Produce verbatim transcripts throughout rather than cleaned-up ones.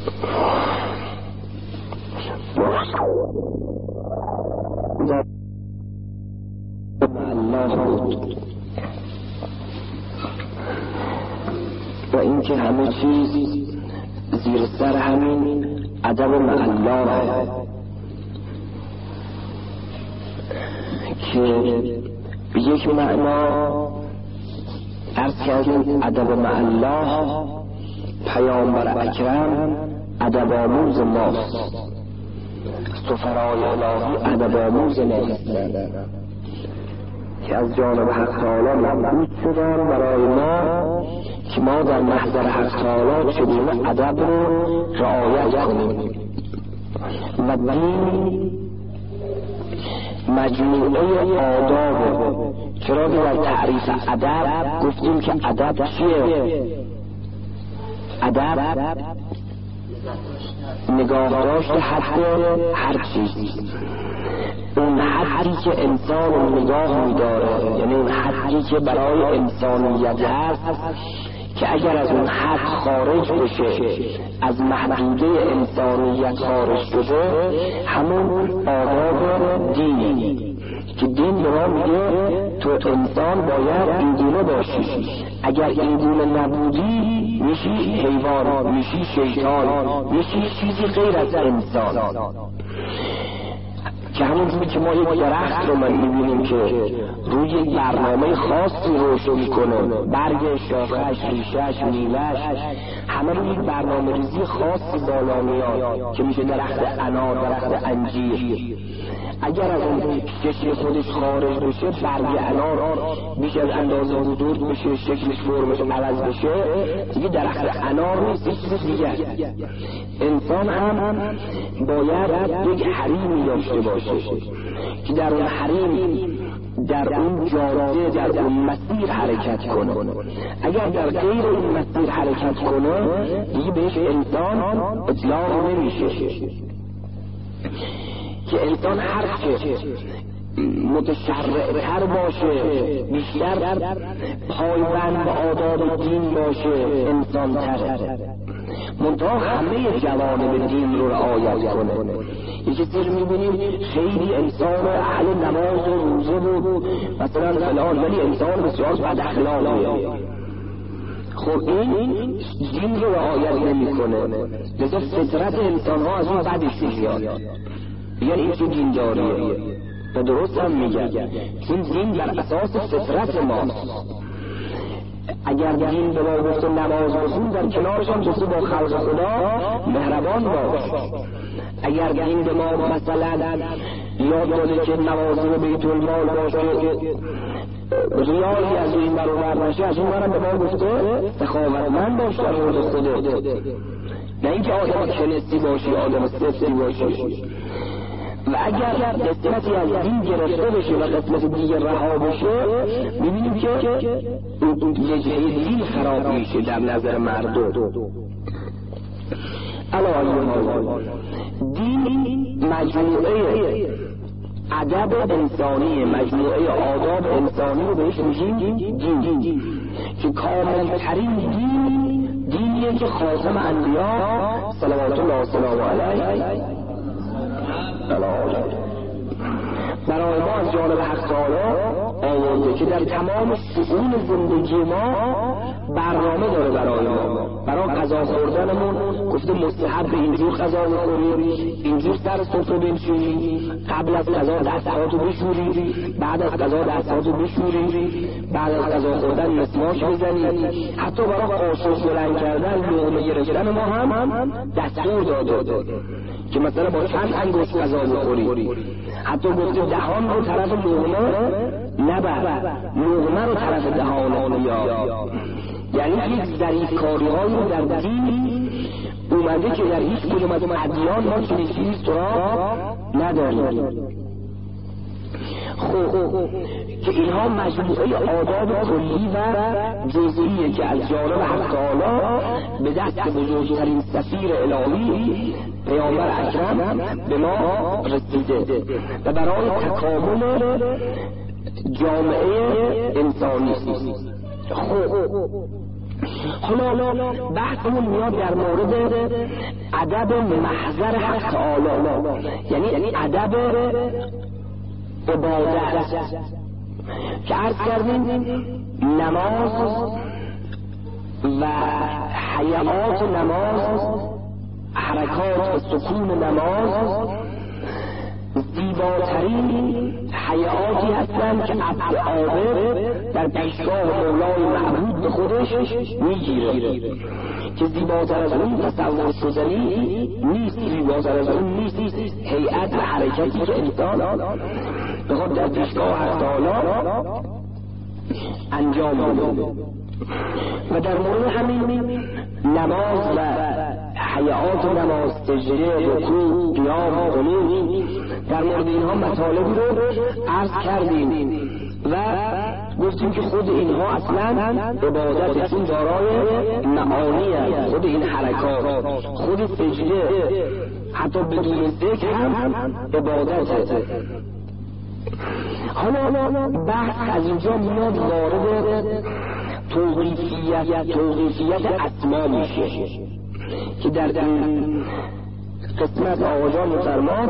الله بود و اینکه همه چیز زیر سر همین ادب مع الله که به یک معنا عرض کردیم ادب مع الله پیامبر اکرم ادب آموز ماست، سفرای الهی ادب آموز ماست که از جانب حق تعالی مبعوث شدن برای ما که ما در محضر حق تعالی چگونه ادب رو رعایت کنیم. و دین مجموعه آداب، چرا که در تعریف ادب گفتیم که ادب چیه؟ ادب نگاه داشت حد هر چیز، اون حدی که انسان نگاه می‌داره، یعنی اون حدی که برای انسانیت هست که اگر از اون حد خارج بشه، از محدوده انسانیت خارج شده، همون آداب دینی که دین به ما میگه تو انسان باید اینگونه باشی، اگر اینگونه نبودی میشی حیوان، میشی شیطان، میشی چیزی غیر از انسان. که همونجوری که ما یک درخت رو من میبینیم که روی یک برنامه خاصی رشد میکنه، برگ، شاخش، ریشش، میلش همه روی یک برنامه ریزی خاصی بالا میاد که میشه درخت انار، درخت انجیر. اگر از اون شکل خودش خارج بشه، برگ انار بیش از اندازه بزرگ بشه، شکلش فرمش عوض بشه، دیگه درخت انار نیست، چیز دیگه. انسان هم باید یک حریمی داشته باشه که در اون حریم، در اون جاده، در اون مسیر حرکت کنه. اگر در غیر این مسیر حرکت کنه، دیگه بهش انسان اطلاق نمیشه. که انسان هر چه متشرع‌تر باشه، بیشتر پایبند به آداب دین باشه، انسان تره. منتها همه جوانب دین رو رعایت کنه. یه چیزی رو میبینیم خیلی انسان اهل نماز و روزه بود مثلا فلان، ولی انسان بسیار بد اخلاقیه. خب این دین رو رعایت نمیکنه، لذا فطرت انسان ها از اون بدش میاد، یعنی این چه دین داریه. و درست هم میگه چون دین بر اساس فطرت ماست. اگر دین به ما گفته نماز بخون، در کنارش هم گفته با خلق خدا مهربان باش. اگر دین به ما مثلا یاد داده که نماز بیت المال باشه، ریاضی از این برابر نشه، از اون برم به ما گفته سخاوتمند باش در مورد خودت، نه اینکه آدم کلسی باشی، آدم سفتی باشی. و اگر قسمتی از دین گرفته بشه و قسمت دیگه رها بشه، میبینیم که یه جهه دین خراب میشه در نظر مردم. علاوه دین مجموعه ادب انسانی، مجموعه آداب انسانی رو بهش میگیم دین، که کامل ترین دین دینیه که خاتم انبیا صلوات الله و سلامه علیه برای ما از جانب حق تعالی آورده که در تمام شؤون زندگی ما برنامه داره برای ما. برای غذا خوردنمون گفته مستحب اینجور غذا بخوریم، اینجور سر سفره بنشینیم، قبل از غذا دستهاتو بشوری، بعد از غذا دستهاتو بشوری، بعد از غذا خوردن مسواک بزنی. حتی برای قاشق بلند کردن، لقمه گرفتن ما هم دستور داده که مثلا با چند انگشت غذا بخوری. حتی گفته دهان رو طرف لقمه نبر، لقمه رو طرف دهان بیا. یعنی یک ظریف کاری هایی رو در دین اومده که در هیچ کدوم از ادیان ما چنین چیزی سراغ نداریم. خب که اینها مجموعه آداب کلی و جزئیه که از جانب حق تعالی به دست بزرگترین سفیر الهی پیامبر اکرم به ما رسیده و برای تکامل جامعه انسانی است. خب حالا بحثمون میاد در مورد ادب محضر حق تعالی، یعنی ادب عبادت که عرض کردیم نماز و حیات نماز، حرکات و سکون نماز زیباترین حیاتی هستند که عبد عابد در پیشگاه مولای معبود به خودش میگیره که زیباتر از اون تصور شدنی نیست، زیباتر از اون نیست هیئت و حرکتی که انسان بخواد در پیشگاه حق تعالی انجام بده. و در مورد همین نماز و حیات نماز، سجده، رکوع، قیام، قنوت، در مورد اینها مطالبی رو عرض کردیم و گفتیم که خود اینها اصلا عبادتشون دارای معانی است. خود این حرکات، خود سجده حتی بدون ذکر هم عبادته. حالا بحث از اینجا میاد وارد توقیفیت توقیفیت اسما میشه که در این قسمت آقا مفرماد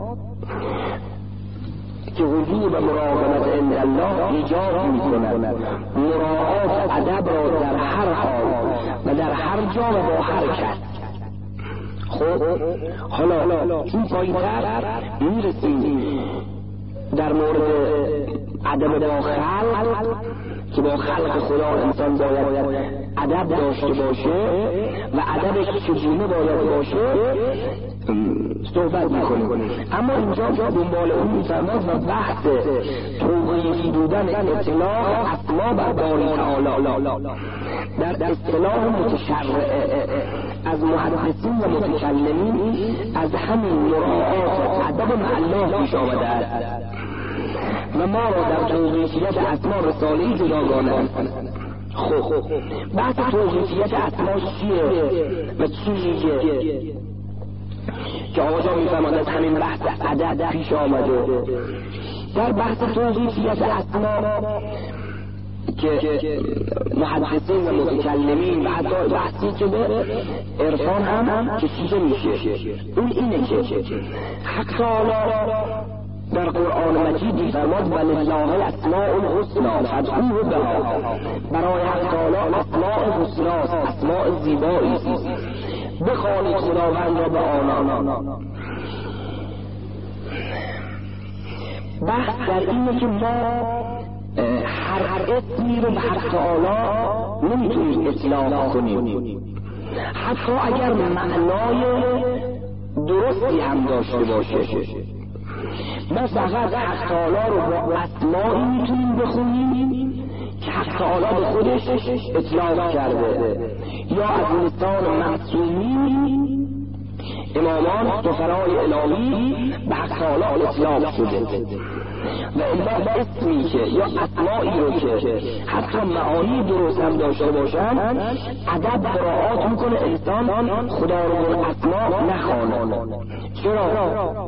که حضور و مراقبت عند الله ایجاب میکنند مراعات ادب را در هر حال و در هر جا و با هر کس. خب حالا چون پایین‌تر میرسیم در مورد ادب با خلق که با خلق خدا انسان باید ادب داشته باشه و ادبش چگونه باید باشه صحبت میکنیم. اما اینجا دنبال اون میفرماد و بحث توقیفی بودن اطلاق اسما بر باری تعالی در اصطلاح متشرعه از محدثین و متکلمین از همین مراعات ادب مع الله پیش آمده است و ما را در توقیفیت اسما رساله‌ای جداگانه است. خب بحث توقیفیت اسما چیه و چی میگه که آقا جان میفرماند از همین بحث ادب پیش آمده. در بحث توقیفیت اسما که محدثین و متکلمین و حتی بحثی که به عرفان هم کشیده میشه اون اینه که حق تعالی در قرآن مجید می‌فرماد ولله الاسماء الحسنی فادعوه بها، برای حق تعالی اسماء حسنی است، اسماء زیبایی است، بخوانید خداوند را به آنها. بحث در اینه که ما هر هر اسمی رو به حق تعالی نمیتونیم اطلاق کنیم، حتی اگر معنای درستی هم داشته باشه. ما فقط حق تعالی رو با اسمایی میتونیم بخونیم که حق تعالی به خودش اطلاق کرده یا از لسان معصومین امامان سفرای الهی به حق تعالی اطلاق شده. و الا اسمی که یا اسمایی رو که حتی معانی درست هم داشته باشن ادب مراعات میکنه انسان خدا رو به اسما نخوانه. چرا؟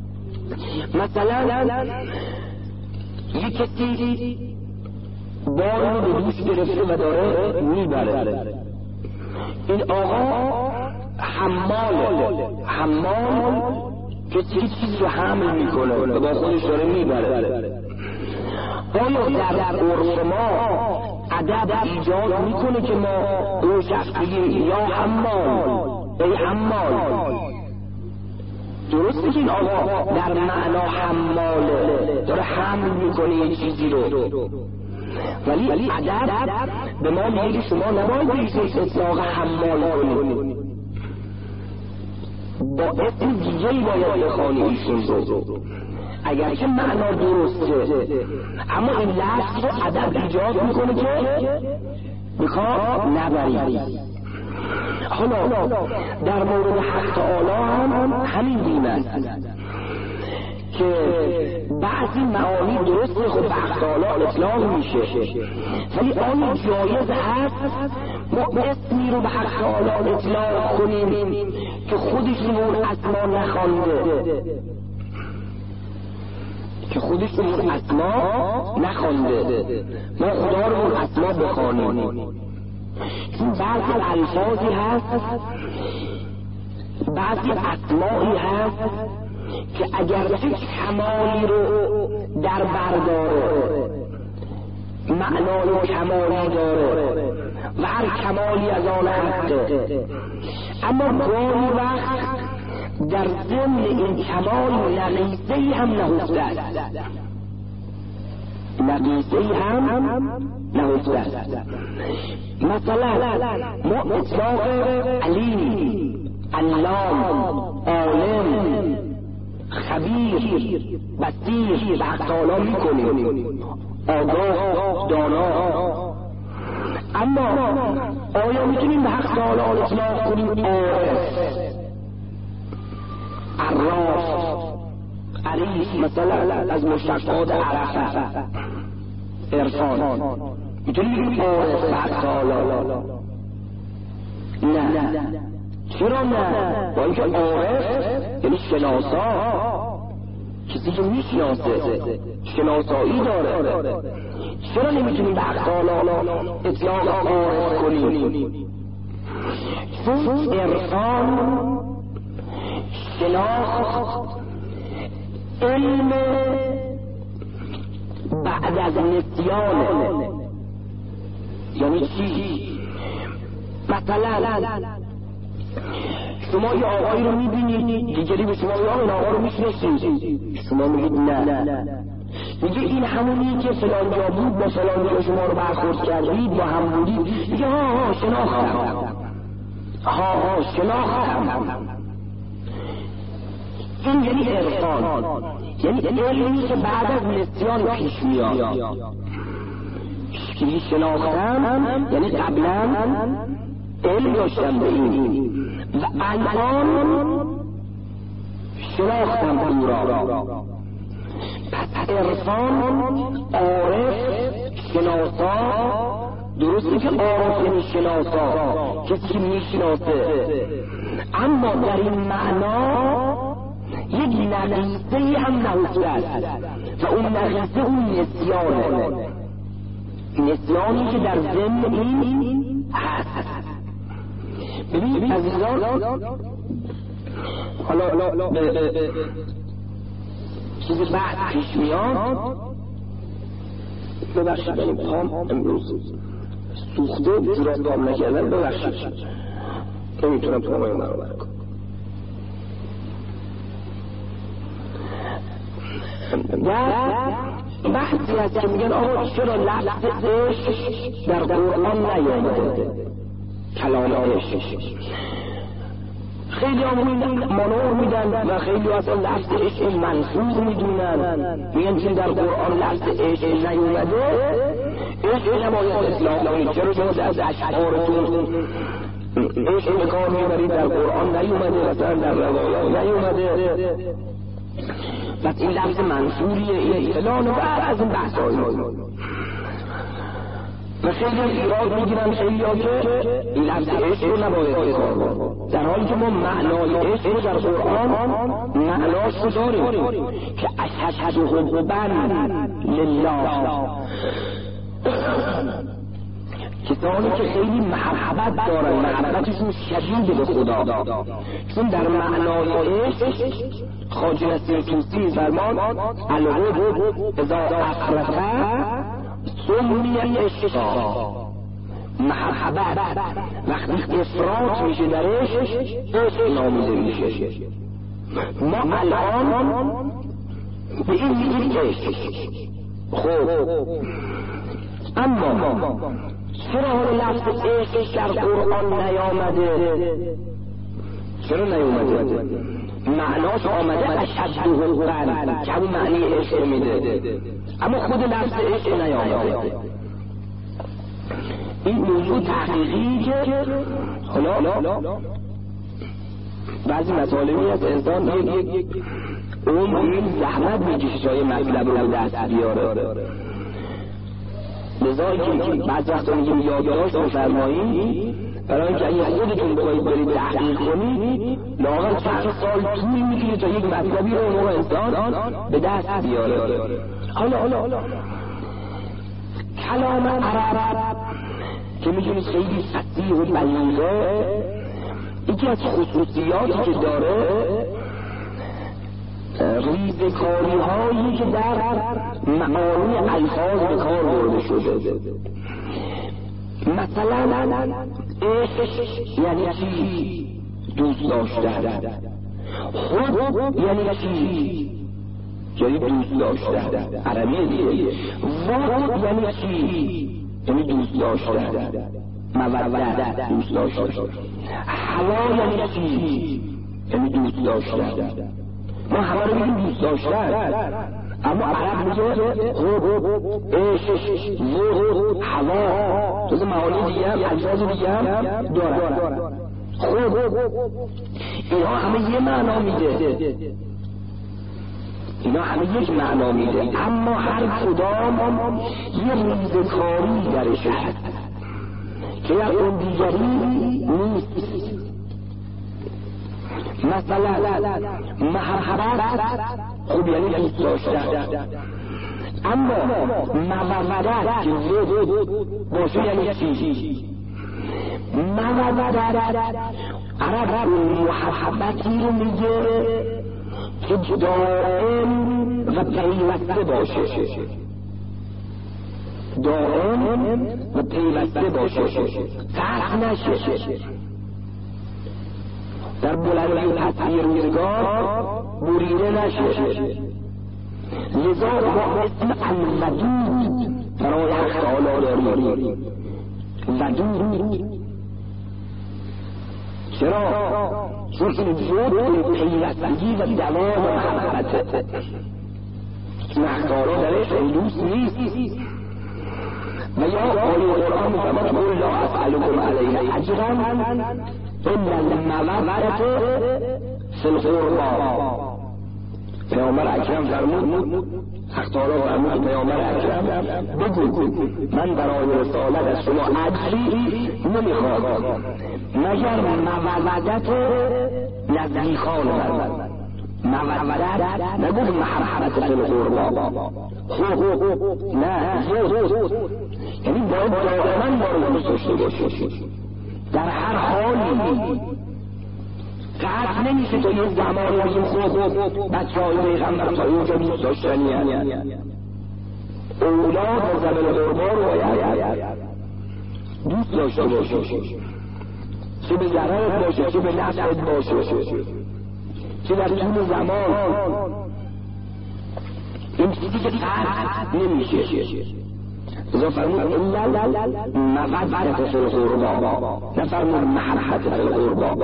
مثلا یک کسی بار رو به دوش گرفته و داره میبره، این آقا حمال حمال کسی چیز رو حمل میکنه و با خودش داره میبره. آیا در عرف ما ادب ایجاد میکنه که ما دو شخص بگیم یا حمال ای حمال؟ درسته که این آقا در معنا حماله، داره حمل میکنه یه چیزی رو، ولی ادب به ما میگه شما نباید ایشون اطلاق حمال کنید، با اسم دیگه‌ای باید بخوانی ایشون رو، اگر که معنا درسته. اما این لفظ رو ادب ایجاد میکنه که بخواه نبرید. حالا در مورد حق تعالی هم همین گونه است که بعضی معانی درسته خود به حق تعالی اطلاق میشه، ولی آیا جایز هست ما اسمی رو به حق تعالی اطلاق کنیم که خودشون اون اسما نخوانده که خودشون اون اسما نخوانده ما خدا رو اون اسما بخوانیم؟ چون بعضی الفاظی هست، بعضی اسماعی هست که اگرچه کمالی رو در برداره، معنای کمالی داره و هر کمالی از آن حقه، اما گاهی وقت در ضمن این کمال نقیصه‌ای هم نهفته است، نقیصه‌ای هم نهفته است. مثلا ما اطلاق علیم، علام، عالم، خبیر، بصیر به حق تعالی میکنیم، آگاه، دانا، اما آیا میتونیم به حق تعالی اطلاق کنیم عارف، عراف، عریف؟ مثلا از مشتقات عرفه، عرفان، میتونیم بگیم عارف به حق تعالی؟ نه. چرا نه؟ با اینکه عارف یعنی شناسا، کسی که میشناسه، شناسایی داره. چرا نمیتونیم به حق تعالی اطلاق عارف کنیم؟ چون عرفان، شناخت، علم بعد از نسیانه. یعنی چی؟ مثلا شما یه آقایی رو میبینید، دیگری به شما یا این آقا رو میشناسید، شما میگید نه، میگه این همونی که فلان جا بود، با فلان جا شما رو برخورد کردید، با هم بودید. میگه ها ها شناختم، ها ها شناختم. این یعنی عرفان، یعنی علمی که بعد از نسیان پیش میاد. که شناختم یعنی قبلا علم داشتم به این و الان شناختم او را. پس عرفان، عارف، شناسا، درسته که عارف یعنی شناسا، کسی که میشناسه، اما در این معنا یک نقیصه‌ای هم نهفته است و اون نقیصه اون نسیانه، نسیانی که در ضمن این هست. ببینید عزیزان، حالا چیزی بحث پیش میاد، ببخشید این پام امروز سوخته جورات پام نکردن، ببخشید نمیتونم پامایم برابر کنم. و بحثی هست که میگن آقا چرا لفظ عشق در قرآن نیامده، کلام عشق؟ خیلی همون منور میدن و خیلی اصلا لفظ عشق منفور میدونن، میگن که در قرآن لفظ عشق نیومده، عشق نباید اطلاق کنید. چرا شما از اشعارتون عشق به کار میبرید؟ در قرآن نیومده، مثلا در روایات نیومده، بس این لفظ منفوریه، این فلان و بعد از این بحث های و خیلی ایراد میگیرن خیلی ها که این لفظ عشق رو نباید بکار برد، در حالی که ما معنای عشق رو در قرآن معناش رو داریم که اشهد حبا لله، کسانی که خیلی محبت دارن، محبتشون شدید به خدا، چون در معنای عشق خواجه نصیر طوسی فرمان الحب اذا افرطه سمی عشقا، محبت وقتی افراط میشه درش عشق نامیده میشه. ما الان به این میگیم عشق. خب اما چرا حالا لفظ عشق در قرآن نیامده؟ چرا نیامده؟ معناش آمده اشد حبا که همون معنی عشق میده، اما خود لفظ عشق نیامده. این موضوع تحقیقی که حالا بعضی مطالبی از انسان یک اون این زحمت میکشه جای مطلب رو دست بیاره، لذا که بعض وقتا میگیم یادداشت بفرمایید، برای اینکه اگه خودتون بخواید برید تحقیق کنید لااقل چند سال طول میکشه تا یک مطلبی رو اون انسان به دست بیاره. حالا حالا کلام عرب که می‌دونید خیلی سطحی و بلیغه. یکی از خصوصیاتی که داره ریزکاری هایی که در معانی الفاظ به کار برده شده. مثلا عشق یعنی چی؟ دوست داشتن. حب یعنی چی؟ یعنی دوست داشتن. عربی دیگه. ود یعنی چی؟ یعنی دوست داشتن. مودت دوست داشتن. هوا یعنی چی؟ یعنی دوست داشتن. ما هوا رو بگیم دوست داشتن، اما عرب میگه حب، عشق، ود، هوا، جز معانی دیگه هم الفاظ دیگه هم دارن. خب اینا همه یه معنا میده، اینا همه یک معنا میده، اما هر کدام یه ریزکاری درش هست که یک اون دیگری نیست. مثلا محبت خوب یعنی دوست داشتن، اما مودت که ود باشه یعنی چی؟ مودت عرب محبتی رو میگه که دائم و پیوسته باشه، دائم و پیوسته باشه، ترک نشه، در بلندی و پستی روزگار بریده نشه. لذا با اسم الودود برای حق تعالی داریم. ودود چرا؟ چون این ود پیوستگی و دوام و محبته. این حق تعالی درش دوست نیست. و یا آیه قرآن می‌فرماید قل لا اسألکم علیه اجرا الا المودة فی القربى. پیامبر اکرم فرمود، حق تعالی فرمود پیامبر اکرم بگو من برای رسالت از شما اجری نمیخوام مگر مودت نزدیکان من. مودت نگو محبت فی القربى، نه زود، یعنی باید دائما باید دوست داشته باشی در هر حالی. قطع نمیشه تو یه زمانی بگیم خود بچه های پیغمبر تا اینجا دوست داشتنی اولاد و زبل قربان رو باید دوست داشته باشی، چه به ضررت باشه چه به نفعت باشه، چه در طول زمان. این چیزی که قطع نمیشه. اذا فرمود الا مودت فی القربى، نفرمود محبت فی القربى.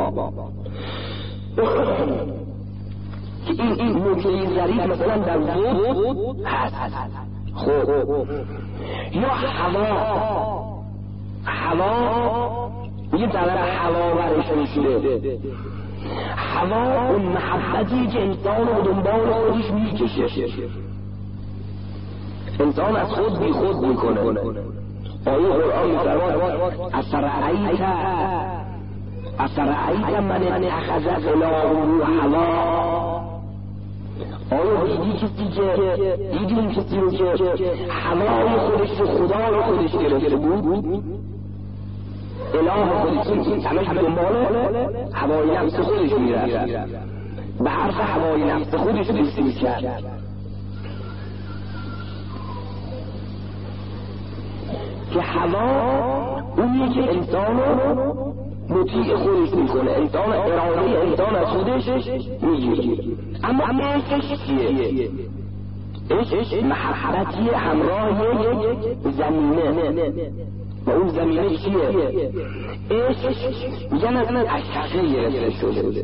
این این نکته ظریف مثلا در ود هست. خب یا هوا، هوا یه طرف هوا ورش میشه. هوا اون محبتی که انسان رو دنبال خودش میکشه، انسان از خود بی خود میکنه. آیه قرآن میفرماید افرأیت افرأیت من اتخذ الهه هواه. آیا دیدی کسی که دیدی این کسی رو که هوای خودش رو خدا رو خودش گرفته بود، اله خودش همش دنبال هوای نفس خودش میرفت، به حرف هوای نفس خودش گوش میکرد. که هوا اونیه که انسان رو مطیع خودش میکنه، انسان اراده انسان از خودش میگیره. اما عشق چیه؟ عشق محبتی همراه یک زمینه، و اون زمینه چیه؟ عشق میگن از عشقه گرفته شده.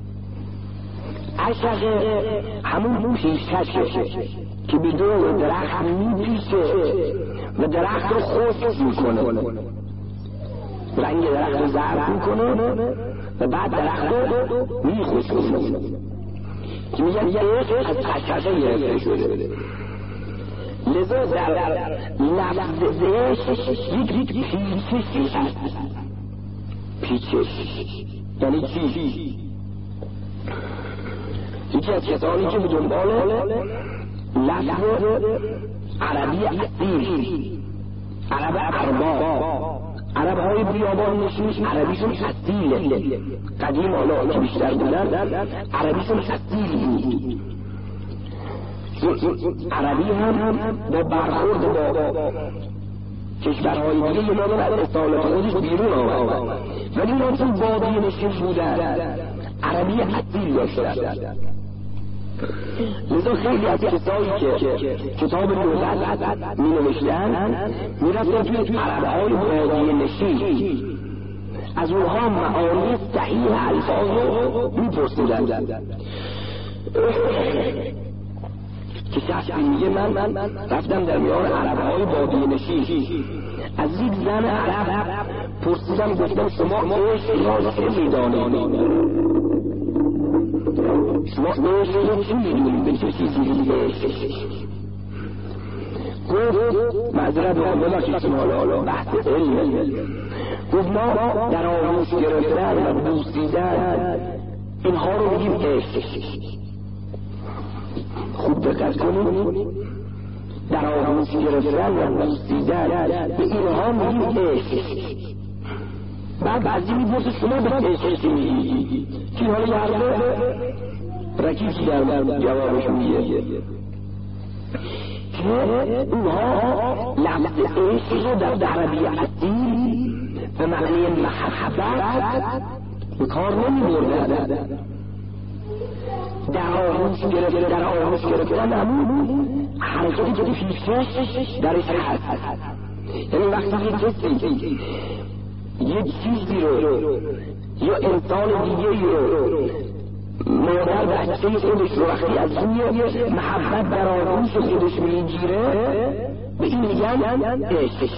عشقه همون پیشکشه که به دور درخت میپیشه و درخت رو خشک میکنه، رنگ درخت رو زرد میکنه و بعد درخت رو میخشکونه، که میگن عشق از عشقه گرفته شده. لذا در لفظ عشق یک پیچشی هست. پیچش یعنی چی؟ یکی از کسانی که به دنبال لفظ عربی اصیل، عرب ارباب، عرب های بیابان نشین عربیشون اصیله، قدیم حالا که بیشتر بودن عربیشون اصیل بود. عربی هم با برخورد با کشورهای دیگه یه مادر از اصالت خودش بیرون آمد، ولی اینا چون بادی نشین بودن عربی اصیل داشتن. لذا خیلی از کسایی که کتاب لغت می نوشتن می رفتن توی عربهای بادی نشین از اونها معانی صحیح الفاظ رو می پرسیدن. که شخصی میگه من رفتم در میان عربهای بادی نشین از یک زن عرب پرسیدم، گفتم شما عشق را چه میدانید؟ شما عشق را چه میدونید؟ به چه چیزی عشق؟ گفت معذرت میخوام ببخشید شما حالا بحث علمه، گفت ما در آغوش گرفتن و بوسیدن اینها رو بگیم عشق. خوب دقت کنید، در آغوش گرفتن و بوسیدن به اینها میگیم عشق. بعد بعضی میپرسه شما به عشق چی میگی؟ که حالا یه حرفه رکیبی در جوابش میگه که اونها لفظ عشق رو در عربی اصیل به معنی محبت به کار نمیبردن. در آغوش گرفتن در آغوش گرفتن همون حرکتی که پیشش درش هست. یعنی وقتی یه کسی یه چیزی رو یا انسان دیگه رو مادر بچه خودش رو وقتی از روی محبت در آغوش خودش میگیره به این میگن عشق.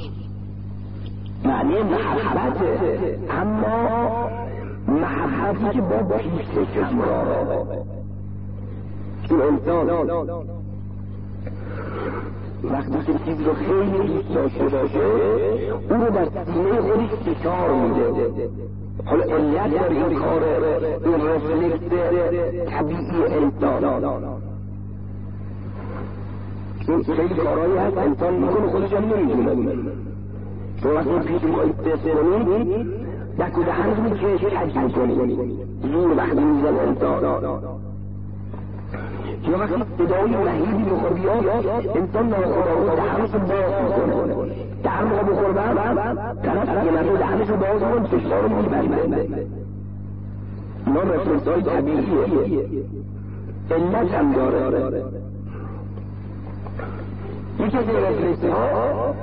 معنی محبت اما محبتی که با پیشش مراد. این انسان وقتی که چیز رو خیلی دوست داشته باشه اون رو در سینه خودش فشار میده. حالا علت در این کار این رفلکس طبیعی انسان، این خیلی کارهایی هست انسان میکنه خودش هم نمیدونه. تو وقتی پیش ما استثنی کنید دک و دهنش میکشه کج میکنید زور وقتی میزن انسان، یا وقتی صدای مهیبی بخور بیاد انسان ناخودآگاه دهنش رو باز میکنه. دهن رو بخور بعد طرف یه مرد دهنش رو باز میکنه فشار رو میبنده. اینا رفلکس های طبیعیه، علت هم داره. یکی از رفلکس ها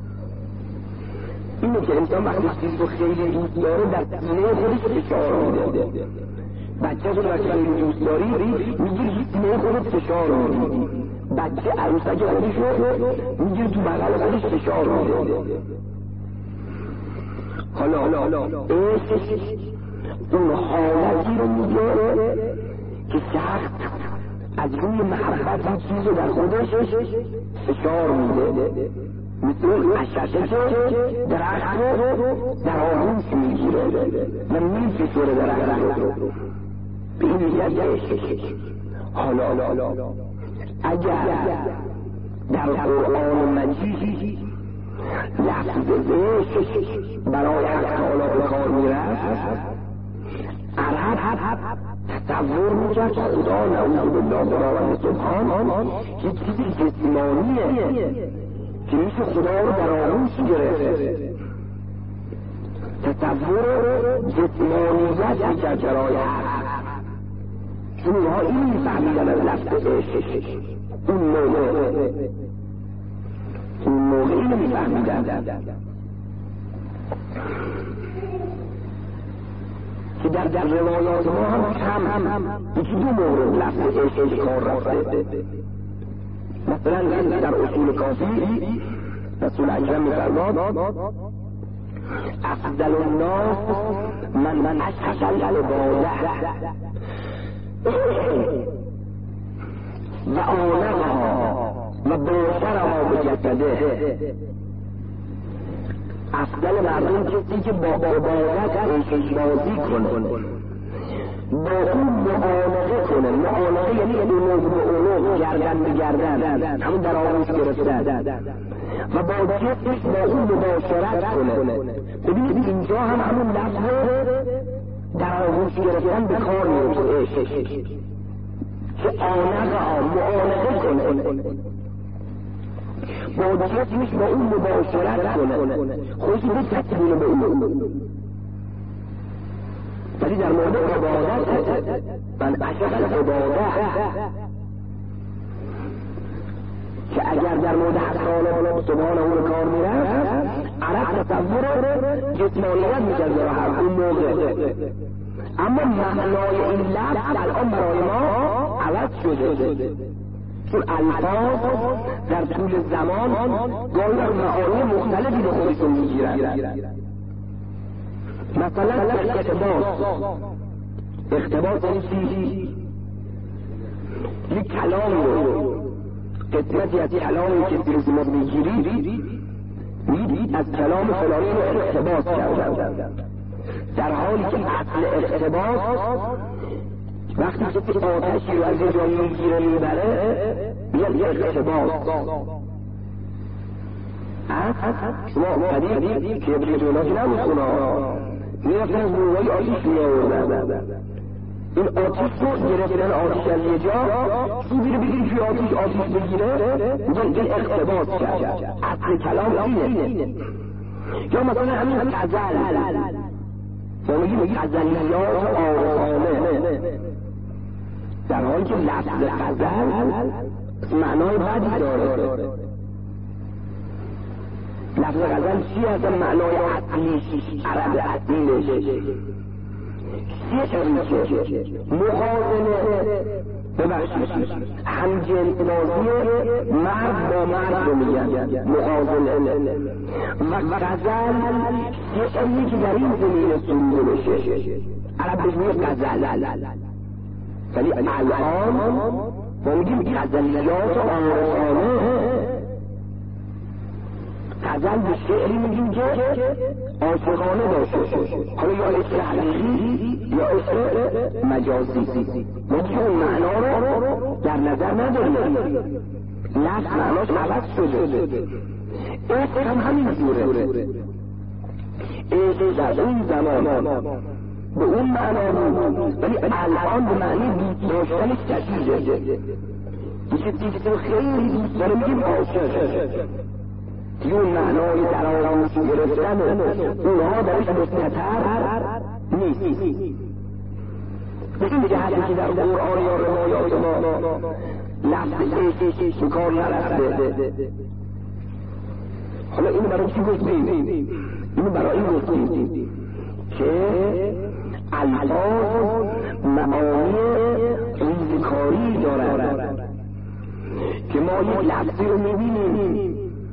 اینه که انسان وقتی چیز رو خیلی دوست داره در سینه خودش فشار میده. بچه رو وقتی خیلی دوست داری میگیری سینه خودت فشار میدی. بچه عروسک خودش رو میگیری تو بغل خودش فشار میده. حالا عشق اون حالتی رو میگه که سخت از روی محبت این چیز رو در خودش فشار میده. مثل اشکه که درخت رو در آغوش میگیره و میفشوره درخت رو به این میگه عشق. حالا اگر در قرآن مجید لفظ عشق برای حق تعالی به کار میرفت عرب تصور میکرد که خدا نعوذ بالله خداوند سبحان یک چیزی جسمانیه که میشه خدا رو در آغوش گرفت. تصور جسمانیت میکرد برای حق. چون اونها این میفهمیدن از لفظ عشق. اون موقع اون موقع این میفهمیدن که در در روایات ما هم کم یکی دو مورد لفظ عشق کار رفته. مثلا در اصول کافی رسول اکرم می‌فرماد افضل الناس من من اشهد العباده و آنقها و باشرها به جسده. افضل مردم کسی که با عبادت عشق بازی کنه، با اون معانقه کنه. معانقه یعنی علوم به علوم، گردن به گردن، همون در آغوش گرفتن. و با جسمش با اون مباشرت کنه. ببینید اینجا هم همون لفظ در آغوش گرفتن به کار میره تو عشق که آنقا معانقه کنه، با جسمش با اون مباشرت کنه، خودش به تکمیل به اون. ولی در مورد عبادت من عشق عبادت که اگر در مورد حسانه سبحانه اون کار میرفت عرب تصور جسمانیت میکرد در هر اون موقع، اما معنای این لفظ الان برای ما عوض شده، چون الفاظ در طول زمان گاهی معانی مختلفی به خودشون میگیرند. مثلا اقتباس، اقتباس یعنی چی؟ یک کلام رو قسمتی از کلامی که دیروز ما میگیری میگی از کلام فلانی رو اقتباس کردن، در حالی که اصل اقتباس وقتی که آتشی رو از یه جایی میگیره میبره میگه اقتباس. شما قدیم که ابری جولاتی نبود خونه میرفتن از نوهای آتیش میآوردن، این آتیش رو گرفتن آتیش از یه جا چوبی رو بگیری که آتیش آتیش بگیره این اقتباس کرد. اصل کلام اینه. یا مثلا همین غزل ما میگیم غزلیات عارفانه، در حالی که لفظ غزل معنای بدی داره. لفظ غزل چی هست؟ معنای اصلیش عرب اصلیش یه شریکه مخازنه، ببخشید همجنس بازی مرد با مرد رو میگن مخازنه، و غزل یه شریکی که در این زمین سروده بشه عرب بهش میگه غزل. ولی الان ما میگیم غزلیات عارفانه. غزل به شعری میگیم که عاشقانه باشه، حالا یا عشق حقیقی یا عشق مجازی، ما که اون معنا رو در نظر نداریم، لفظ معناش عوض شده. عشق هم همین جوره، عشق در اون زمان به اون معنا بود ولی الان به معنی دوست داشتنش تشکیل یه چیزی که خیلی دوست داره میگیم عاشق، دیگه اون معنای در آغوش گرفتن اونها درش مستتر نیست. به این جهتی که در قرآن یا روایات ما لفظ عشق به کار نرفته. حالا اینو برای چی گفتیم؟ اینو برای این گفتیم که الفاظ معانی ریزکاری دارد که ما یک لفظی رو میبینیم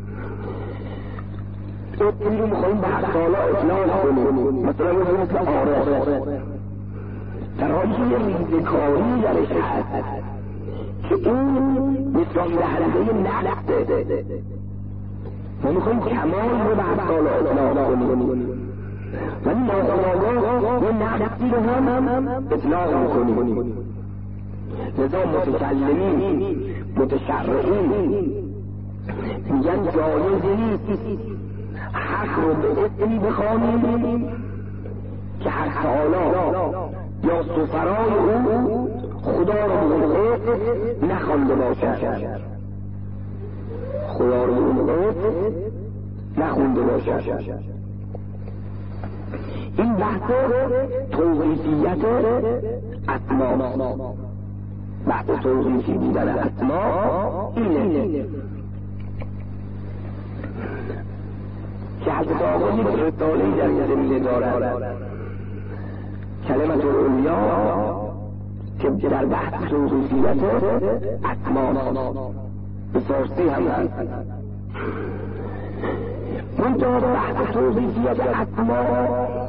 این رو میخواییم به حسالا اطلاق کنیم، مثلا یه مثل آرخ، در حالی که یه ریزکاری درش هست که اون مثلا دهنده نقده، ما میخواییم کمال رو به حسالا اطلاق کنیم ولی ناخودآگاه یه نقدی رو هم اطلاق میکنیم. لذا متکلمین متشرعین میگن جایز نیست حق رو به اسمی بخوانیم که حق تعالی یا سفرای او خدا رو به اسم نخوانده باشد، خدا رو به اسم نخوانده باشد. این بحث توقیفیت اسما، بحث توقیفی بودن اسما اینه که حضرت آقا یک رساله‌ای در این زمینه دارد، کلمت الاولیا که در بحث توقیفیت اسما به فارسی هم هست. منتها بحث توقیفیت اسما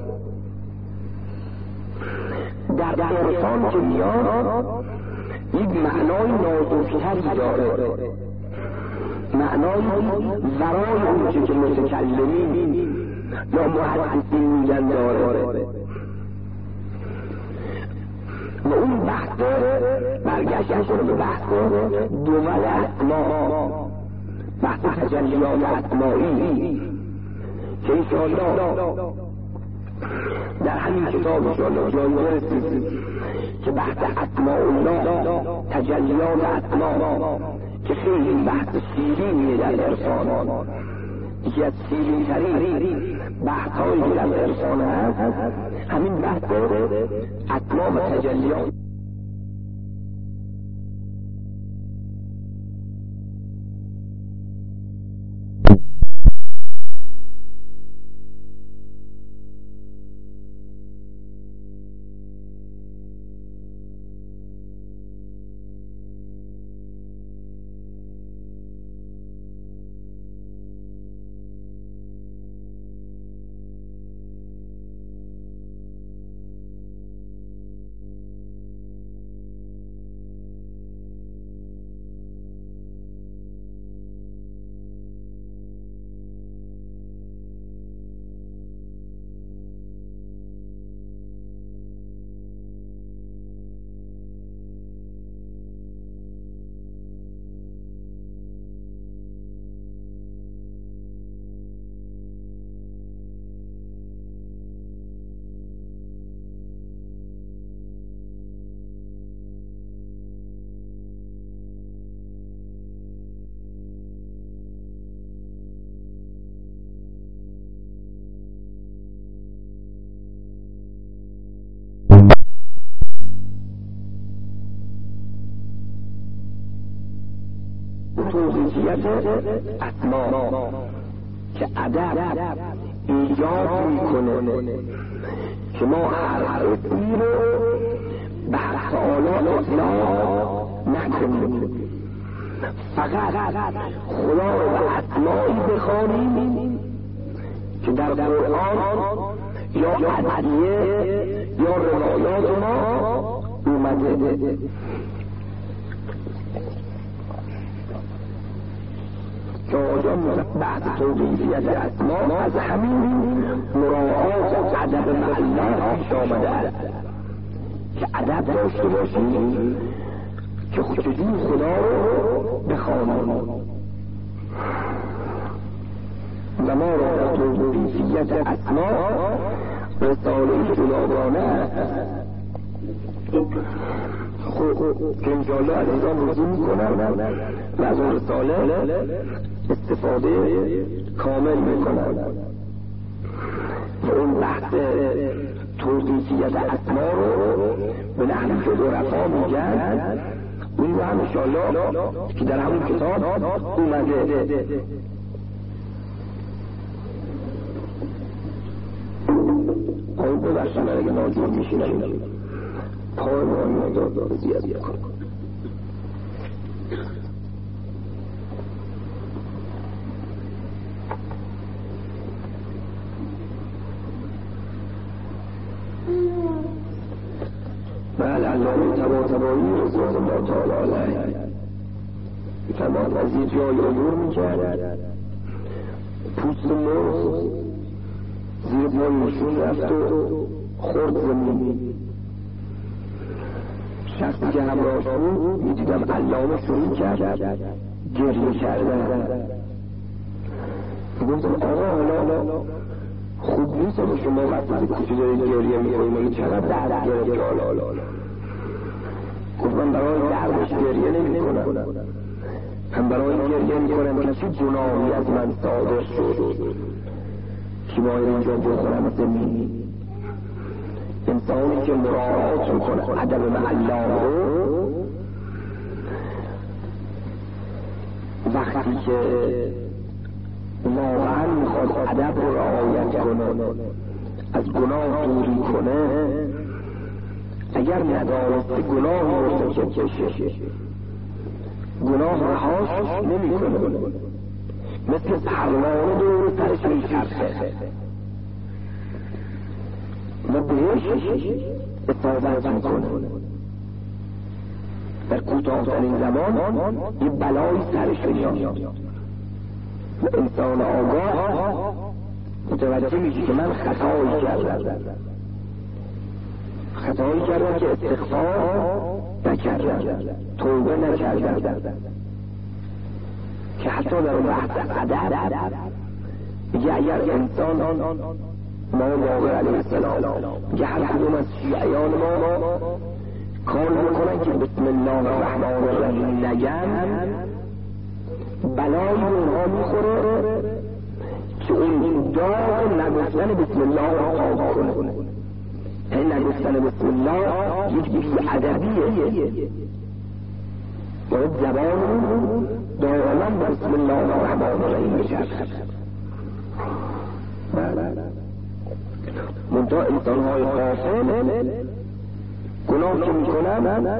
در عرفان که میاد یک معنای نازکتری داره، معنای ورای اون که متکلمین یا محدثین میگن داره و اون بحث برگشت شده به بحث دول اسما. بحث تجلیات اسمائی که انشاءالله در همین کتاب انشاءالله جایی برسید که بحث اسماء الله، تجلیات اسما که خیلی بحث شیرینیه در عرفان، یکی از شیرین ترین بحث هایی که در عرفان هست همین بحث اسما و تجلیات. توضیحیت اسما که ادب ایجاد میکنه که ما هر اسمی رو به حق تعالی اطلاق نکنیم، فقط خدا رو به اسمایی بخوانیم که در قرآن یا ادعیه یا روایات ما اومده. که آجا بحث توقیفیت اسما از همین مراعات ادب مع الله پیش آمده است که ادب داشته باشیم که چجور خدا رو بخوانیم و ما را در توقیفیت اسما رساله جداگانه است که انشاءالله عزیزان رجوع میکنن و از اون رساله استفاده کامل میکنن و اون بحث توقیفیت اسما رو به نحوی که عرفا میگن اون رو هم انشاءالله که در همون کتاب اومده. آن ببخشن اگه ناجور میشینم پای ما مقدار زیادی کنم. بله علامه طباطبایی رضوان الله تعالی علیه فرمود از یه جایی عبور میکرد، پوست مرغ زیر پای نشون رفت و خورد زمین. شخصی که همراهش بود میدیدم علامه شروع کرد گریه کردن. گفتم آقا حالا خوب نیست اما شما وقتی کسی دارید گریه میکنید مگه چقدر درد گرفت حالا. گفتم برای دردش گریه نمی کنم، هم برای گریه میکنم که چه گناهی از من صادر شد که باید اینجا بخورم زمین. انسانی که مراعات میکنه ادب مع الله رو وقتی که واقعا میخواد ادب رو رعایت کنه، از گناه دوری کنه، اگر ندارست گناه مرتکب بشه گناه رهاش نمیکنه، مثل پروانه دور سرش میچرخه و بهش اصابت میکنه. در کوتاه‌ترین زمان یه بلایی سرش میاد. انسان آگاه متوجه میشه که من خطایی کردم، خطایی کردم که استغفار نکردم، توبه نکردم، که حتی در بحث ادب میگه اگر انسان ما باقر علیه السلام میگه هر کدوم از شیعیان ما کار میکنن که بسم الله الرحمن الرحیم نگن، بلایی به اونها میخوره که اون داغ نگفتن بسم الله را پاک کنه. این نگفتن بسم الله یک بی‌ادبیه، باید زبان دائما بسم الله الرحمن الرحیم بشد. منتها انسان‌های غافل گناه که میکنن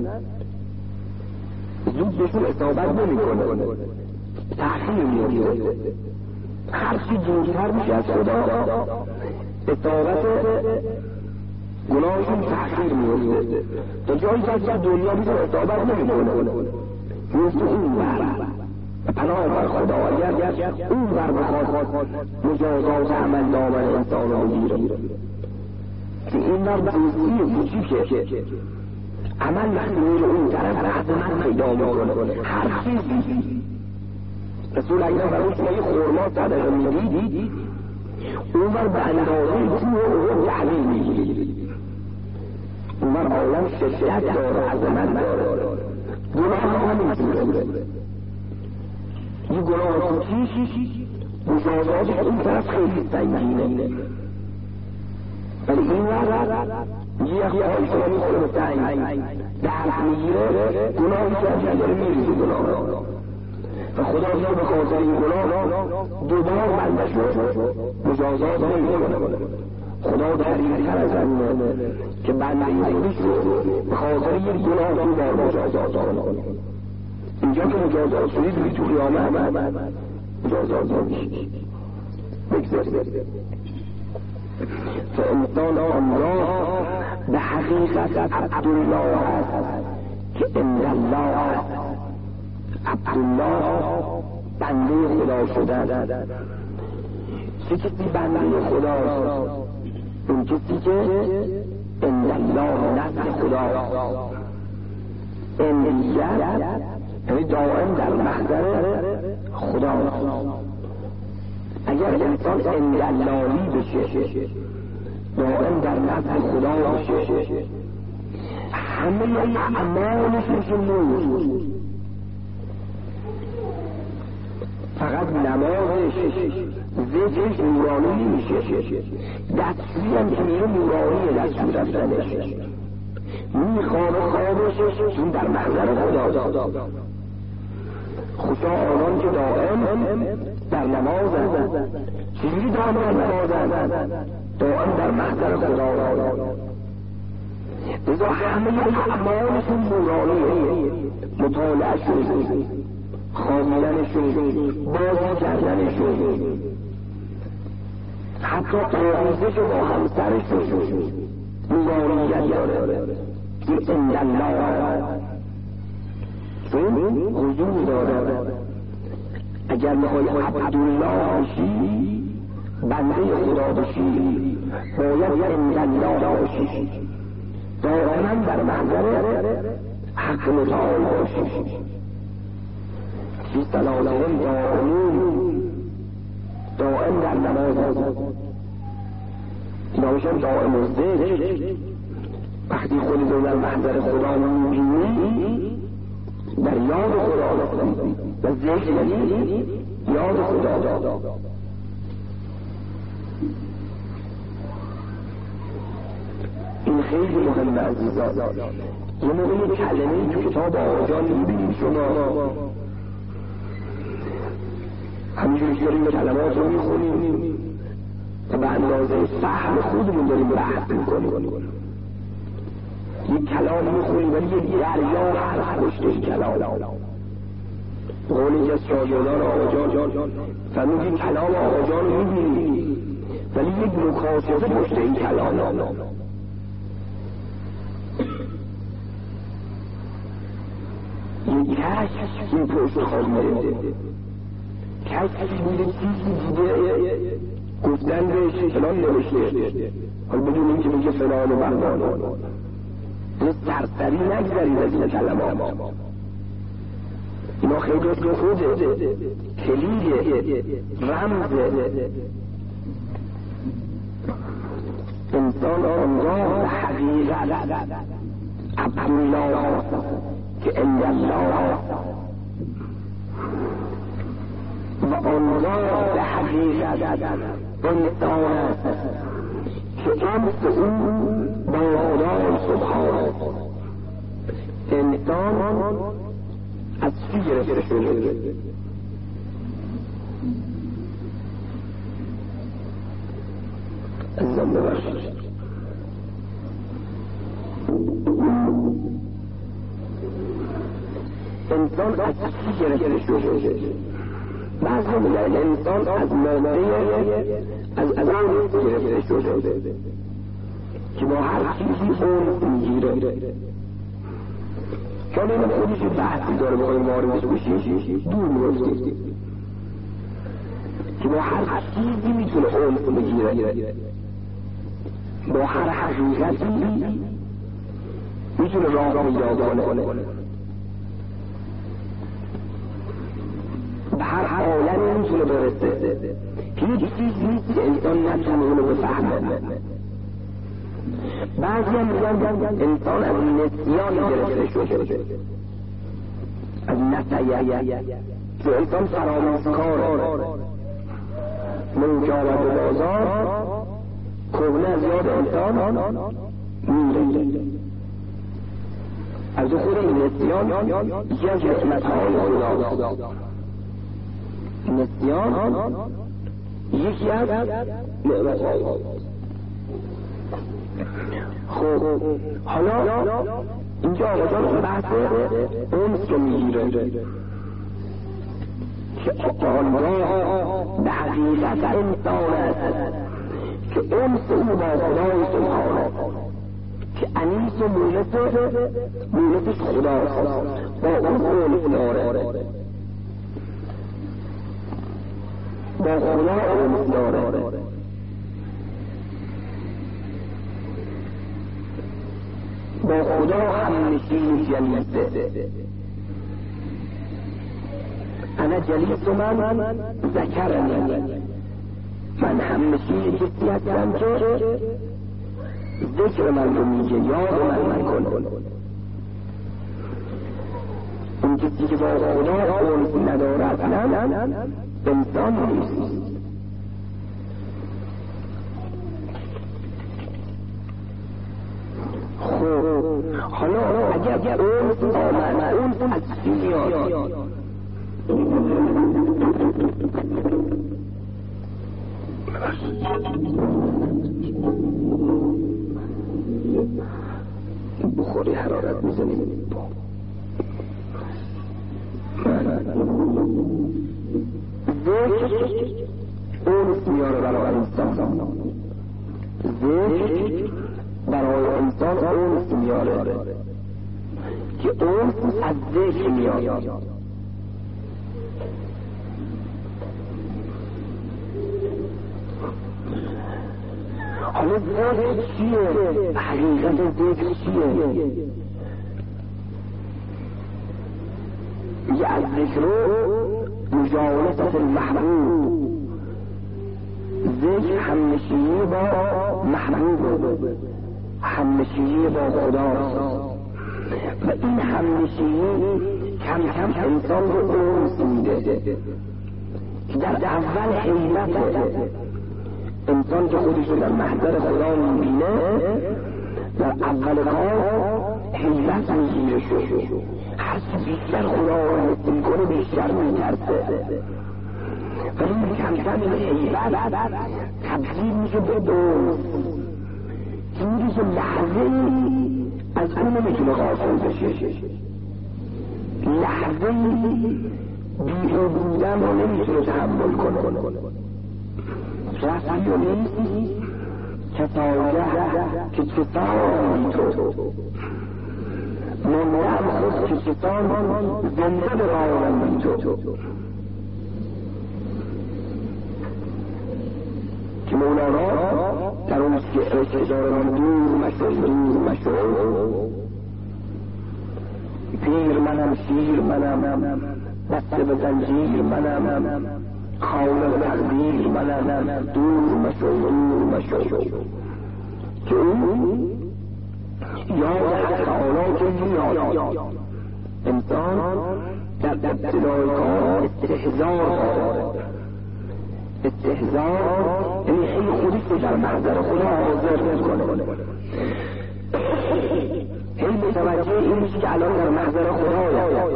زود بهشون اصابت نمیکنه، تأخیر میگیره، هرچی دورتر میشه از خدا اصابت گناهشون تأخیر میفته، تا جایی که دنیا بیشون اصابت نمیکنه، میفته اون بر پناه بر خدا. اگر اون بر بخواد مجازات عمل نامه انسان رو بگیره که این بر جزئی کوچیکه، عمل وقتی میره اون طرف عظمت پیدا میکنه. هر چیزی رسول اکرم فرمود شما یه خرما صدقه میدید اون بر به اندازه کوه احد تحویل میگیرید. اون بر عالم شدت داره، عظمت داره، گناه هم همینجوره. یه گناه کوچیک مجازات اون طرف خیلی سنگینه، ولی این وقت یه اخیاری شما میخوره به سنگ درد میگیره، گناهی که از داره میریزه گناه و خدا رو به خاطر این گناه دوبار بنده شد مجازات نمیکنه. خدا دریرتر از اینه که بنده خودش رو به خاطر یک گناه دوبار مجازات کنه. اینجا که مجازات شدید روی تو قیامت مجازات نمیشه. بگذارید فانسان آنگاه به حقیقت عبدالله هست که عند الله هست. عبدالله بنده خدا شدن. چه کسی بنده خداست؟ اون کسی که عند الله نزد خداست. عندیت یعنی دائم در محضر خداست. اگر انسان عند اللهی بشه، دائم در نزد خدا بشه، همه اعمالش میشه نور. فقط نمازش ذکرش نورانی میشه، دستوری هم که میره نورانی دستور رفتنش، میخوانه خوابش چون در محضر خدا. خدا آنان که دائم در نماز هست. چجوری دائم در نماز هست؟ دائم در محضر خدا. لذا همه اعمالشون نورانیه، مطالعهشون، خوابیدنشون، بازی کردنشون، حتی آمیزش با همسرشون نورانیت داره. این عند الله چون حضور داره. اگر میخوای عبدالله باشی، بنده خدا باشی، باید عند الله باشی، دائما در محضر حق متعال باشی. فی صلاتهم دائمون، دائم در نماز هست. اینا باشن دائم و ذکر. وقتی خودت رو در محضر خدا میبینی در یاد خدا هستی و ذکر یعنی یاد خدا. این خیلی مهمه عزیزان. یه موقع کلمه‌ای تو کتاب آجان میبینیم شما همینجوری داریم کلمات رو میخونیم و به اندازه فهم خودمون داریم بحث میکنیم. یک کلام میخونیم ولی یک دریا هست پشت این کلام. قول یکی از شاگردان آقاجان فرمود یک کلام آقاجان رو میبینیم ولی یک مکاشفه پشت این کلام. یک کشف این پشت خواهده، کشفی بوده، چیزی دیده، گفتن بهش فلان نوشته، حال بدون این که میگه فلان و بهمان. این سرسری نگذارید از این کلمات. اینا خیلی از خوده کلید رمز انسان آنگاه به حقیقت عبدالله که اندالله و آنگاه به حقیقت انسان است که امس او با خدای سبحانه. انسان از چی گرفته شده؟ ازم ببخشید انسان از چی گرفته شده؟ بعضی میگن انسان از ماده از ازان گرفته شده که با هر چیزی اون میگیره. چون این خودش بحثی داره بخواهی واردش بشی دور میفتی که با هر چیزی میتونه اون بگیره، با هر حقیقتی میتونه راه میدادانه، به هر عالمی میتونه برسه که هیچ چیز نیست که انسان نتونه اونو بفهمه. بعضی هم میگن انسان از نسیان گرفته شده، از نسیه که انسان فراموشکاره، منجا و بازار کهنه از یاد انسان میره. از خود این نسیان یکی از حکمتهای خداست. نسیان یکی از نعمتهای خب حالا اینجا آقا بحث اونس رو میگیره که آنگاه به حقیقت انسان است که اونس او با خدای سبحانه، که انیس و مونس مونسش خداست، با اون اونس داره، با خدا اونس داره. با خدا همنشین جلیسه. انا جلیس من ذکرنی، من همنشین کسی هستم که ذکر من رو میگه، یاد من میکنه. اون کسی که با خدا اونس ندارد نه انسان نیست. خب حالا اگر اونس آمد، اونس از چی میاد؟ بخوری حرارت میزنیم. ذکر اونس میاره برای انسان، ذکر برای انسان اونس میاره که اونس از ذکر میاد. حالا ذکر چیه؟ حقیقت ذکر چیه؟ یه از ذکر مجاورت المحبوب، ذکر همنشینی با محبوب، همنشینی با خداست و این همنشینی کم کم انسان رو اونس میده که در اول حیلت انسان که خودش رو در محضر خدا میبینه، در اول کار حیلت میگیره شد، هر چی بیشتر خدا رو حس میکنه بیشتر میترسه، ولی کم کم این حیلت تبدیل میشه به دوست، جوری که لحظه ای از اون نمیتونه غافل بشه، لحظه ای بیرون بودن رو نمیتونه تحمل کنه. رفتی و نیستی کسایه که کسان تو منعم خود که کسان زنده بقارن تو، که مولانا در اون شعر دارم دور مشو دور مشو، پیر منم شیر منم بسته به زنجیر منم، خالق تقدیر منم، دور مشو دور مشو. که اون یاد حق تعالی که میاد انسان در ابتدای کار استحضار داره. استحضار یعنی خیلی خودی که در محضر خدا حاضر میکنه، خیلی متوجه این میشه که الان در محضر خدا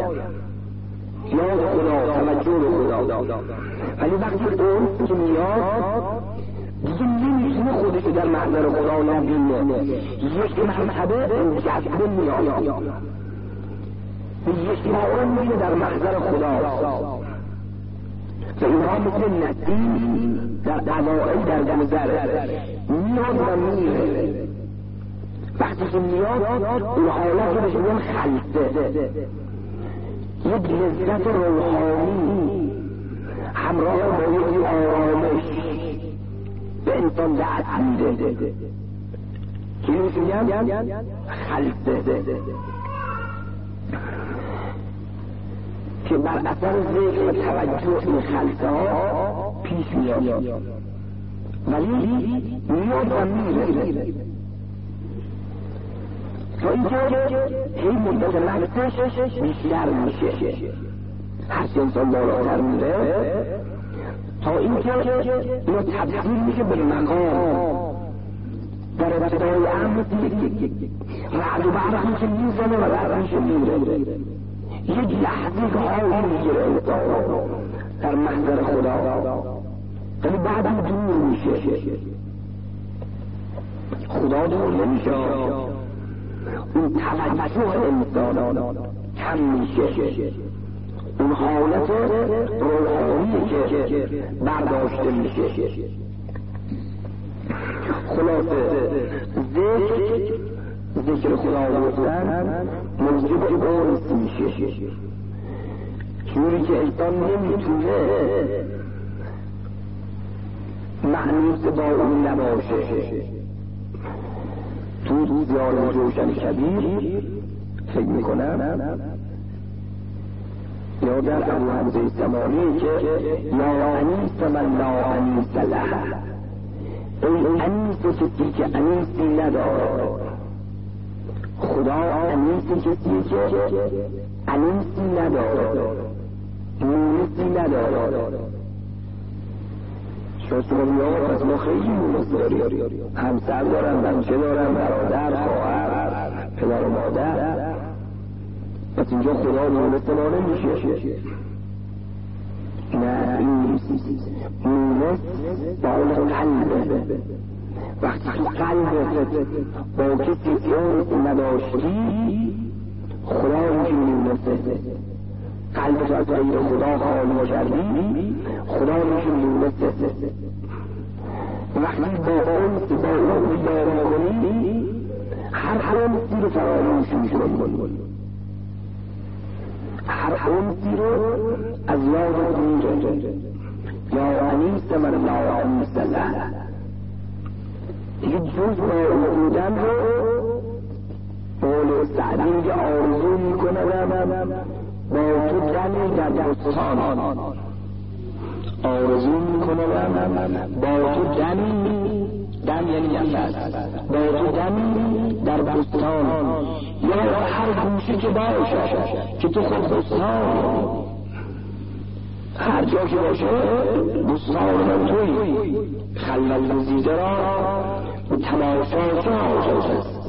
یاد خدا، توجه به خدا. ولی وقتی اون که میاد دیگه نمیتونه خودش در محضر خدا نبینه، یک مرتبه جذبه میاد، یک بار میبینه در محضر خدا. و اینها مثل نسیم در اوائل در گذر میاد و میره. وقتی که میاد اون حالت رو بهش میگن خلسه، یک لذت روحانی همراه با یک آرامش به انسان دعت میده که اینو میگن خلسه، که بر اثر ذکر و توجه این خلسه ها پیش میاد، ولی میاد و میره تا اینکه هی مدت مغزش بیشتر میشه، هر انسان بالاتر میره تا اینکه اینو تبدیل میشه به مقام. در ابتدای امر رعد و برق که میزنه و برق میشه میره، یک لحظه حالی میگیره انسان در محضر خدا، ولی بعدم دور میشه. خدا دور نمیشه، اون توجه انسان کم میشه، اون حالت روحانی که برداشته میشه. خلاصه ذکر ذکر خدا گفتن موجب اونس میشه، جوری که انسان نمیتونه معنیس با اون نباشه. تو زیار جوشن کبیر فکر میکنم یا در ابو حمزه سمانی که لا انیس من لا انیس له، ای انیس کسی که انیسی نداره. خدا انیسی کسی که انیسی نداره، مونسی نداره. شما میاد پس ما خیلی مونس داریم، همسر دارم، بچه دارم، برادر، خواهر، پدر و مادر. پس اینجا خدا مونس ما نمیشه. نه، این مونس بالا قلبه. وقتی تو قلبت با کسی اونس نداشتی خدا میشه مونسه. قلبت از غیر خدا خالی کردی خدا میشه مونسه. وقتی با اونس با اون بیدار میکنی هر اونسی رو فراموش میکنی، هر اونسی رو از یادت میره. یا انیس من لا انیس له، دیگه جز با اون بودن رو قول سعدی میگه آرزو میکنم با تو دمی در بستان، آرزو میکنم با تو دمی، دم یعنی نفس، با تو دمی در بستان، یا هر گوشه که باشه که تو خود بستان، هر جا که باشه بستان من توی. خلل وزیده را تماشا چه حاجت است،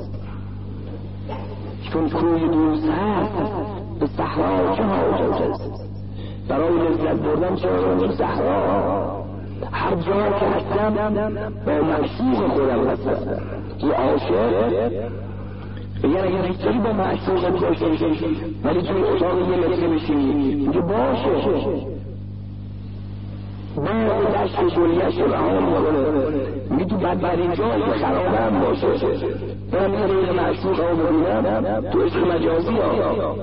چون کوی دوست هست به صحرا چه حاجت است. برای لذت بردن چه به صحرا، هر جا که هستم با معشوق خودم هستم. یه عاشق بگن اگر هیچی با معشوقت باشه ولی توی اتاق یه متر بشینی میگه باشه، باید دشت گلیش رو رها میکنه، میگه تو بدترین جایی که خرابه هم باشه برم یه غیر معشوق رو ببینم تو عشق مجازی ها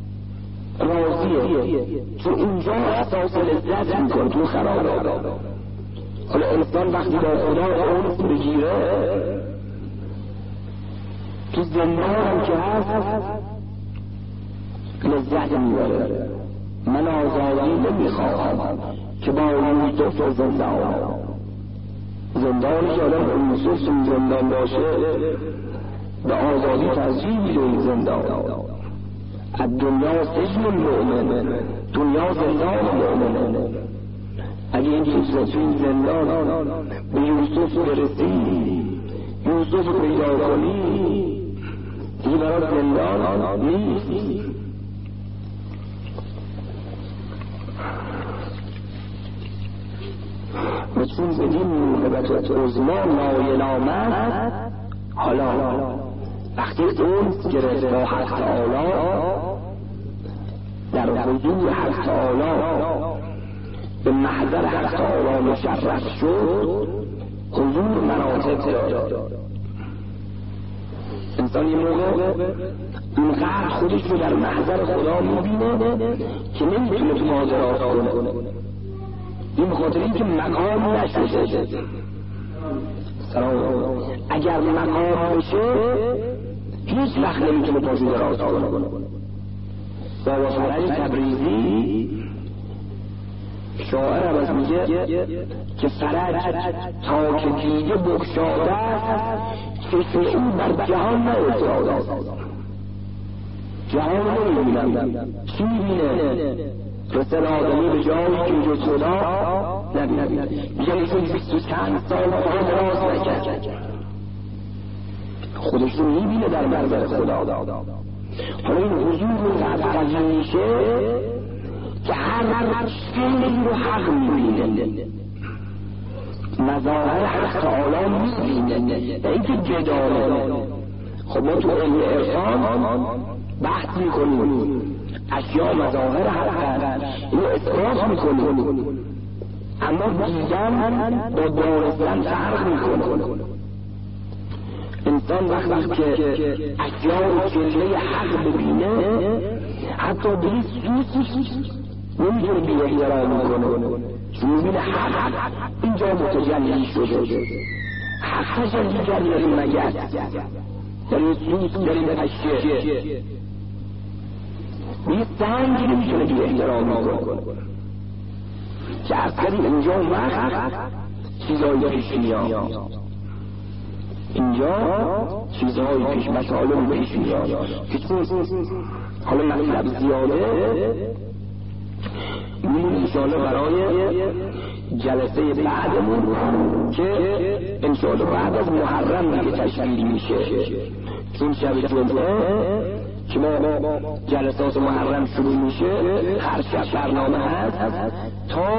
راضیه، چون اونجا احساس لذت میکن تو خرابه. حالا انسان وقتی با خدا اونس بگیره تو زندان هم که هست لذت میبره، من آزادی نمیخواهم که با یوسف زنده آمد. زندانی که آدم یوسف تو زندان باشه به آزادی ترجیح میده این زندان. از دنیا سجن المؤمن، دنیا زندان مؤمنه. اگه این کسی تو این زندان به یوسف برسی، یوسف رو پیدا کنی، دیگه برای زندان نیست. و چون بدین موهبت عظما نایل آمد، حالا وقتی اون گرفت با حق تعالی، در حضور حق تعالی به محضر حق تعالی مشرف شد، حضور مراتب دارد. انسان یه موقع اونقدر خودش رو در محضر خدا میبینه که نمیتونه تو ماجرات کنه. این بخاطر این که مقام نشده. سلام. اگر مقام بشه هیچ وقت نمیتونه پاشو دراز کنه. بابا فرج تبریزی شاعر عوض میگه که فرج تا که دیگه بگشاده است چشم او بر جهان نیفتاده است. جهان رو نمیبینم. چی میبینه؟ رسل آدمی به جایی که جز خدا نبینه. میگه ایشون بیست و چند سال خدا دراز نکرد، خودش رو میبینه در منظر خدا. حالا این حضور رو قدر میشه که هر شیعی رو حق میبینه، مظاهر حق تعالی میبینه، این که جداله. خب ما تو علم عرفان بحث میکنیم، اشیاء مظاهر حق اینو اثبات میکنیم، اما دیدن با دانستن فرق میکنه. انسان وقتی که اشیاء و جلوه حق ببینه حتی به هیچ سوزی نمیتونه بی احترام میکنه، چون میبینه حق اینجا متجلی شده. حق تجلی کرده در این مگس، در این سوز، در این اشیاء به یک سنگی نمیتونه بی احترام میکنه که اصلی اینجا وقت چیزایی پیش میاد، اینجا چیزهای پیش مسائل پیش میاد که چون حالا مطلب زیاده میمونه انشاءالله برای جلسه بعدمون که انشاءالله بعد از محرم دیگه تشکیل میشه، چون شب جمعه که ما جلسات محرم شروع میشه هر شب برنامه هست تا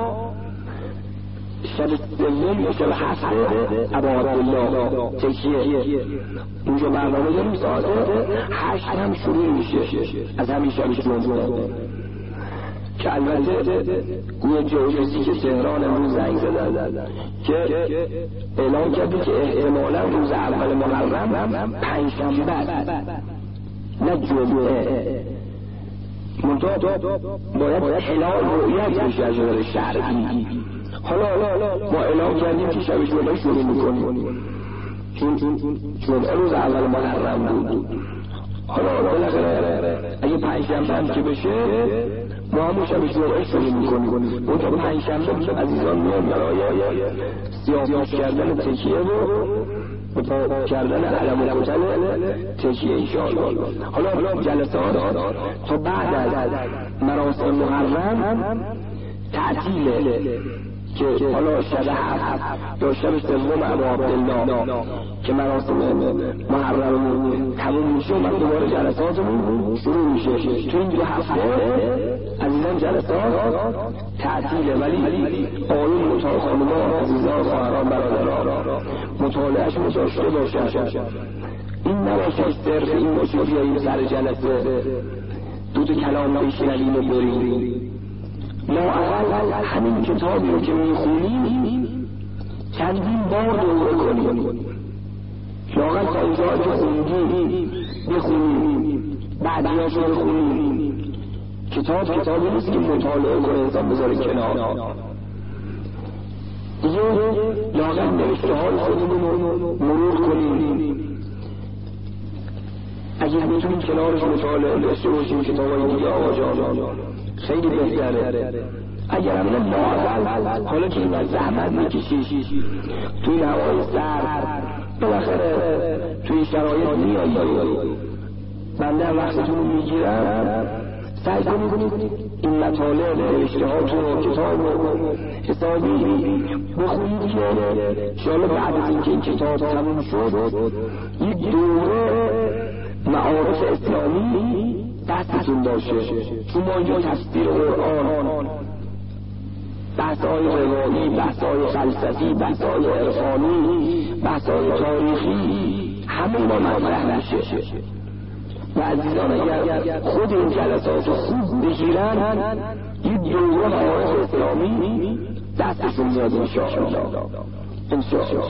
شب سوم یا شب هفته عبادالله تکیه. اینجا برنامه داریم ساعت هشت هم شروع میشه از همین شب جمعه که البته گویا جوزی که تهران امروز زنگ زدن که اعلام کرده که احتمالا روز اول محرم پنجشنبه نه جمعه منطقه باید هلال رؤیت میشه از نظر شرعی. حالا ما اعلام کردیم که شب جمعه شروع میکنیم چون جمعه روز اول محرم بود. حالا بالاخره اگه پنجشنبه هم که بشه ما همون شب جمعه شروع میکنیم. اون تا پنجشنبه عزیزان میان برای سیاه‌پوش کردن تکیه و با کردن علم و کتل تکیه انشاءالله. حالا جلسات تا بعد از مراسم محرم تعطیله که حالا شب هفت یا شب سوم ابو عبدالله که مراسم محرم تموم میشه و دوباره جلساتمون شروع میشه. تو این دو هفته عزیزان جلسات تعطیله، ولی آیون مطالعه خانمان عزیزان خواهران برادران مطالعهشون داشته باشن. این نباشه صرف این باشه بیاییم سر جلسه دو تا کلام بشنویم و بریم. ما اول همین کتابی رو که میخونیم چندین بار دوره کنیم، لااقل تا اینجا که خوندیم بخونیم، بعدیاش رو بخونیم. کتاب کتابی نیست که مطالعه کنه انسان بذاره کنار، دیگه لااقل نوشته های خودمون رو مرور کنیم. اگه میتونید کنارش مطالعه داشته باشیم کتابای دیگه آقا جان خیلی بهتره. اگر هم لااقل حالا که این زحمت میکشی توی هوای سرد بالاخره توی شرایط میایی بنده هم وقتتون رو میگیرم سعی کنید این مطالب نوشته‌هاتون و کتاب رو حسابی بخونید که انشاءالله بعد از اینکه این کتاب تموم شد یک دوره معارف اسلامی دستتون باشه. چون ما اینجا تفسیر قرآن، بحث‌های روایی، بحث‌های فلسفی، بحث‌های عرفانی، بحث‌های تاریخی همه ما مطرح میشه و عزیزان اگر خود این جلسات رو خوب بگیرن یک دوره معارف اسلامی دستشون میاد انشاءالله. انشاءالله